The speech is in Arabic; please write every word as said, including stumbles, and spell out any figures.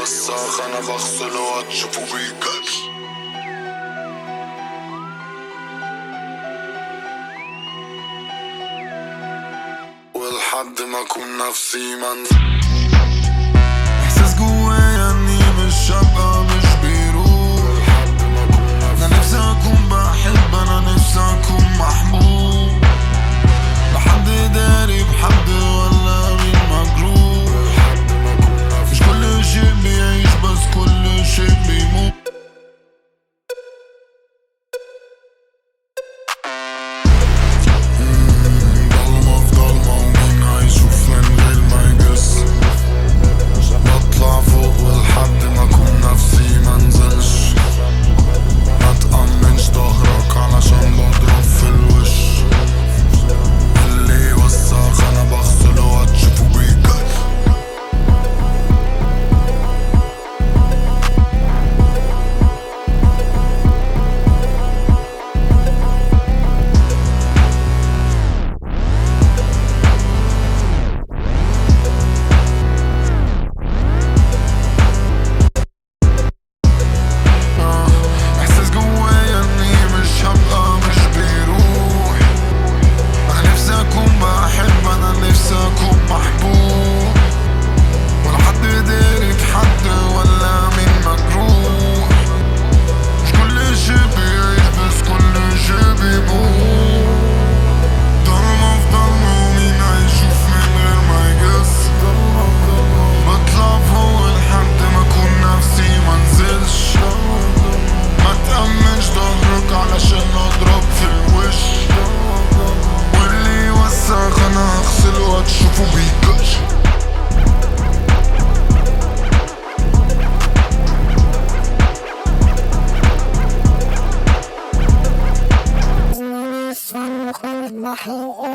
وساخ انا بغسله وهتشوفه بيكش. ولحد ما اكون نفسي منزل. احساس جوايا اني مش هبقى مش بيروح. انا نفسي اكون بحب، انا نفسي اكون محبوب. لحد داري بحد ولا مين مجروح. مش كل شيء بيعيش بس كل شيء بيموت. ضلمة في ضلمة ومين هيشوف من غير ما يجس. بطلع فوق ولحد ما اكون نفسي منزلش. ما تأمنش ضهرك علشان بضرب في الوش. اللي وسخ انا بغسله وهتشوفه بيكش. احساس جوايا اني مش هبقى مش بيروح. انا نفسي اكون بحب، انا نفسي اكون محبوب. ولا حد داري بحد ولا مين مجروح. مش كل شيء بيعيش بس كل شيء بيموت. ضلمة في ضلمة ومين هيشوف من غير ما يجس. بطلع فوق لحد ما اكون نفسي منزلش. ما تأمنش ضهرك علشان اضرب في الوش. واللي يوسخ انا هغسله وهتشوفه بيكش. اسمعني اسمعني خالد محروق